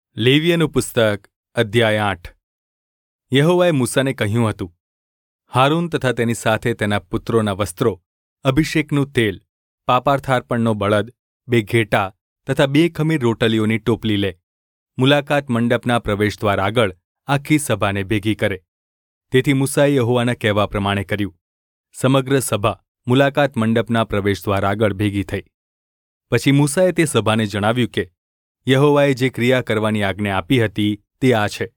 લેવીયનું પુસ્તક અધ્યાય 8 યહોવાએ મૂસાને કહ્યું હતું, હારૂન તથા તેની સાથે તેના પુત્રોના વસ્ત્રો, અભિષેકનું તેલ, પાપાર્થાર્પણનો બળદ, 2 ઘેટાં તથા 2 ખમીર રોટલીઓની ટોપલી લે. મુલાકાત મંડપના પ્રવેશદ્વાર આગળ આખી સભાને ભેગી કરે. તેથી મૂસાએ યહોવાના કહેવા પ્રમાણે કર્યું. સમગ્ર સભા મુલાકાત મંડપના પ્રવેશદ્વાર આગળ ભેગી થઈ. પછી મૂસાએ તે સભાને જણાવ્યું કે યહોવાએ જે ક્રિયા કરવાની આજ્ઞા આપી હતી તે આ છે.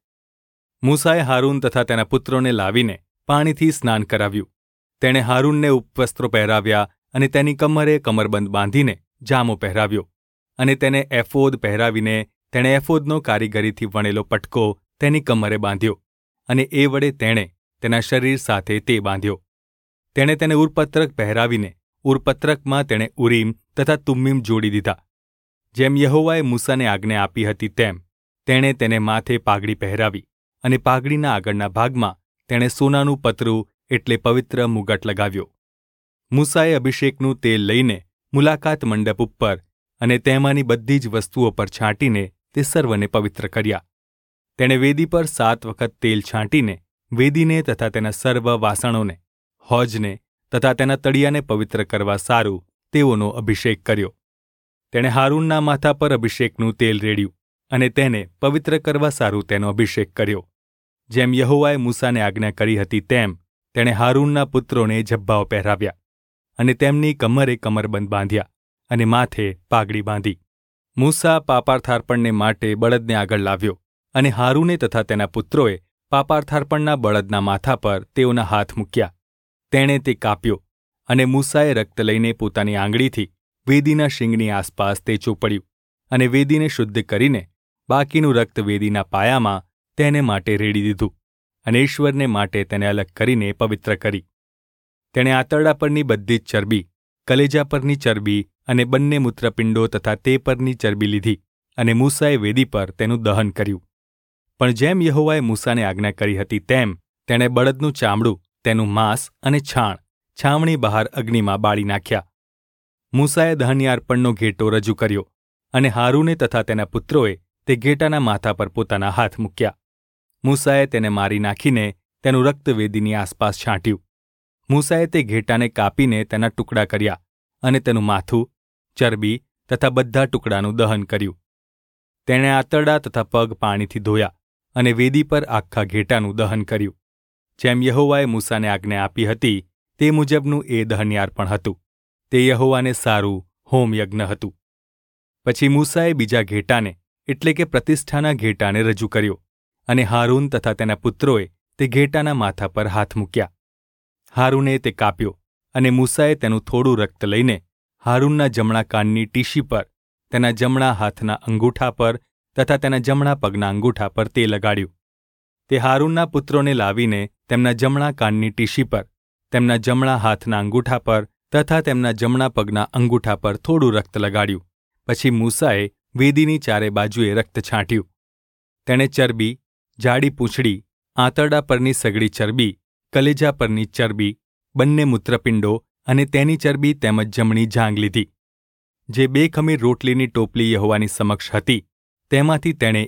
મૂસાએ હારૂન તથા તેના પુત્રોને લાવીને પાણીથી સ્નાન કરાવ્યું. તેણે હારૂનને ઉપવસ્ત્રો પહેરાવ્યા અને તેની કમરે કમરબંધ બાંધીને જામો પહેરાવ્યો, અને તેને એફોદ પહેરાવીને તેણે એફોદનો કારીગરીથી વણેલો પટકો તેની કમરે બાંધ્યો, અને એ વડે તેણે તેના શરીર સાથે તે બાંધ્યો. તેણે તેને ઉરપત્રક પહેરાવીને ઉરપત્રકમાં તેણે ઉરીમ તથા તુમ્મીમ જોડી દીધા. જેમ યહોવાએ મૂસાને આજ્ઞા આપી હતી તેમ તેણે તેને માથે પાઘડી પહેરાવી, અને પાઘડીના આગળના ભાગમાં તેણે સોનાનું પતરું એટલે પવિત્ર મુગટ લગાવ્યો. મૂસાએ અભિષેકનું તેલ લઈને મુલાકાત મંડપ ઉપર અને તેમાંની બધી જ વસ્તુઓ પર છાંટીને તે સર્વને પવિત્ર કર્યા. તેણે વેદી પર 7 વખત તેલ છાંટીને વેદીને તથા તેના સર્વ વાસણોને, હોજને તથા તેના તળિયાને પવિત્ર કરવા સારું તેઓનો અભિષેક કર્યો. તેણે હારૂનના માથા પર અભિષેકનું તેલ રેડ્યું અને તેને પવિત્ર કરવા સારું તેનો અભિષેક કર્યો. જેમ યહોવાએ મૂસાને આજ્ઞા કરી હતી તેમ તેણે હારૂનના પુત્રોને ઝભ્ભાઓ પહેરાવ્યા, અને તેમની કમરે કમરબંધ બાંધ્યા, અને માથે પાઘડી બાંધી. મૂસા પાપાર્થાર્પણને માટે બળદને આગળ લાવ્યો, અને હારૂને તથા તેના પુત્રોએ પાપાર્થાર્પણના બળદના માથા પર તેઓના હાથ મૂક્યા. તેણે તે કાપ્યો, અને મૂસાએ રક્ત લઈને પોતાની આંગળીથી વેદીના શીંગની આસપાસ તે ચોપડ્યું, અને વેદીને શુદ્ધ કરીને બાકીનું રક્ત વેદીના પાયામાં તેને માટે રેડી દીધું, અને ઈશ્વરને માટે તેને અલગ કરીને પવિત્ર કરી. તેણે આંતરડા પરની બધી જ ચરબી, કલેજા પરની ચરબી અને બંને મૂત્રપિંડો તથા તે પરની ચરબી લીધી, અને મૂસાએ વેદી પર તેનું દહન કર્યું. પણ જેમ યહોવાએ મૂસાને આજ્ઞા કરી હતી તેમ તેણે બળદનું ચામડું, તેનું માંસ અને છાવણી બહાર અગ્નિમાં બાળી નાખ્યા. મૂસાએ દહનયાર્પણનો ઘેટો રજૂ કર્યો, અને હારૂને તથા તેના પુત્રોએ તે ઘેટાના માથા પર પોતાના હાથ મૂક્યા. મૂસાએ તેને મારી નાખીને તેનું રક્ત વેદીની આસપાસ છાંટ્યું. મૂસાએ તે ઘેટાને કાપીને તેના ટુકડા કર્યા, અને તેનું માથું, ચરબી તથા બધા ટુકડાનું દહન કર્યું. તેણે આંતરડા તથા પગ પાણીથી ધોયા, અને વેદી પર આખા ઘેટાનું દહન કર્યું. જેમ યહોવાએ મૂસાને આજ્ઞા આપી હતી તે મુજબનું એ દહનયાર્પણ હતું. તે યહોવાને સારું હોમયજ્ઞ હતું. પછી મૂસાએ બીજા ઘેટાને એટલે કે પ્રતિષ્ઠાના ઘેટાને રજૂ કર્યો, અને હારૂન તથા તેના પુત્રોએ તે ઘેટાના માથા પર હાથ મૂક્યા. હારૂને તે કાપ્યો, અને મૂસાએ તેનું થોડું રક્ત લઈને હારૂનના જમણા કાનની ટીશી પર, તેના જમણા હાથના અંગૂઠા પર તથા તેના જમણા પગના અંગૂઠા પર તે લગાડ્યું. તે હારૂનના પુત્રોને લાવીને તેમના જમણા કાનની ટીશી પર, તેમના જમણા હાથના અંગૂઠા પર તથા તેમના જમણા પગના અંગૂઠા પર થોડું રક્ત લગાડ્યું. પછી મૂસાએ વેદીની ચારે બાજુએ રક્ત છાંટ્યું. તેણે ચરબી, જાડી પૂંછડી, આંતરડા પરની સઘળી ચરબી, કલેજા પરની ચરબી, બંને મૂત્રપિંડો અને તેની ચરબી તેમજ જમણી જાંઘ લીધી. જે 2 ખમીર રોટલીની ટોપલી યહોવાની સમક્ષ હતી તેમાંથી તેણે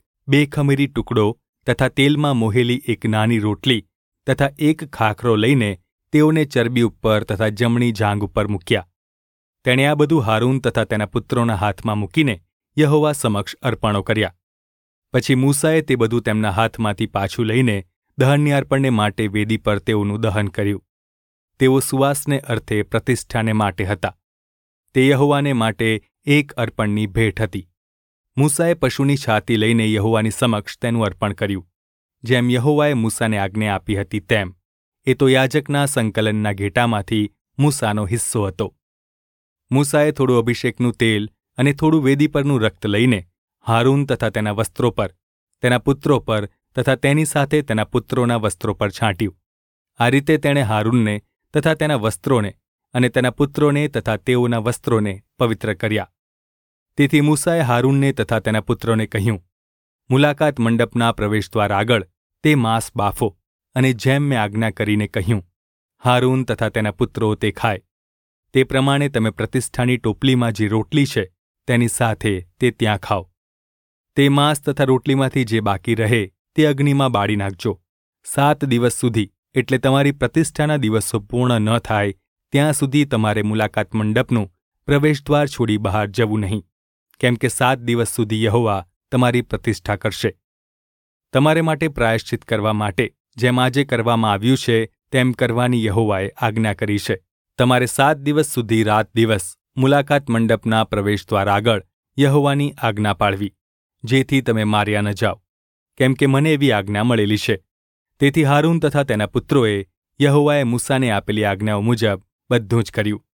2 ખમીરી ટુકડો તથા તેલમાં મોહેલી 1 નાની રોટલી તથા 1 ખાખરો લઈને તેઓને ચરબી ઉપર તથા જમણી જાંઘ ઉપર મૂક્યા. તેણે આ બધું હારૂન તથા તેના પુત્રોના હાથમાં મૂકીને યહોવા સમક્ષ અર્પણો કર્યા. પછી મૂસાએ તે બધું તેમના હાથમાંથી પાછું લઈને દહનયાર્પણને માટે વેદી પર તેઓનું દહન કર્યું. તેઓ સુવાસને અર્થે પ્રતિષ્ઠાને માટે હતા. તે યહોવાને માટે એક અર્પણની ભેટ હતી. મૂસાએ પશુની છાતી લઈને યહોવાની સમક્ષ તેનું અર્પણ કર્યું. જેમ યહોવાએ મૂસાને આજ્ઞા આપી હતી તેમ એ તો યાજકના સંકલનના ઘેટામાંથી મૂસાનો હિસ્સો હતો. મૂસાએ થોડું અભિષેકનું તેલ અને થોડું વેદી પરનું રક્ત લઈને હારૂન તથા તેના વસ્ત્રો પર, તેના પુત્રો પર તથા તેની સાથે તેના પુત્રોના વસ્ત્રો પર છાંટ્યું. આ રીતે તેણે હારૂનને તથા તેના વસ્ત્રોને અને તેના પુત્રોને તથા તેઓના વસ્ત્રોને પવિત્ર કર્યા. તેથી મૂસાએ હારૂનને તથા તેના પુત્રોને કહ્યું, મુલાકાત મંડપના પ્રવેશદ્વાર આગળ તે માંસ બાફો, અને જેમ મેં આજ્ઞા કરીને કહ્યું, હારૂન તથા તેના પુત્રો તે ખાય. તે પ્રમાણે તમે પ્રતિષ્ઠાની ટોપલીમાં જે રોટલી છે તેની સાથે તે ત્યાં ખાઓ. તે માંસ તથા રોટલીમાંથી જે બાકી રહે તે અગ્નિમાં બાળી નાખજો. 7 દિવસ સુધી, એટલે તમારી પ્રતિષ્ઠાના દિવસો પૂર્ણ ન થાય ત્યાં સુધી તમારે મુલાકાત મંડપનું પ્રવેશદ્વાર છોડી બહાર જવું નહીં, કેમ કે 7 દિવસ સુધી યહોવા તમારી પ્રતિષ્ઠા કરશે. તમારે માટે પ્રાયશ્ચિત કરવા માટે જેમ આજે કરવામાં આવ્યું છે તેમ કરવાની યહોવાએ આજ્ઞા કરી છે. તમારે 7 દિવસ સુધી રાત દિવસ મુલાકાત મંડપના પ્રવેશદ્વાર આગળ યહોવાની આજ્ઞા પાળવી, જેથી તમે માર્યા ન જાઓ, કેમ કે મને એવી આજ્ઞા મળેલી છે. તેથી હારૂન તથા તેના પુત્રોએ યહોવાએ મૂસાને આપેલી આજ્ઞાઓ મુજબ બધું જ કર્યું.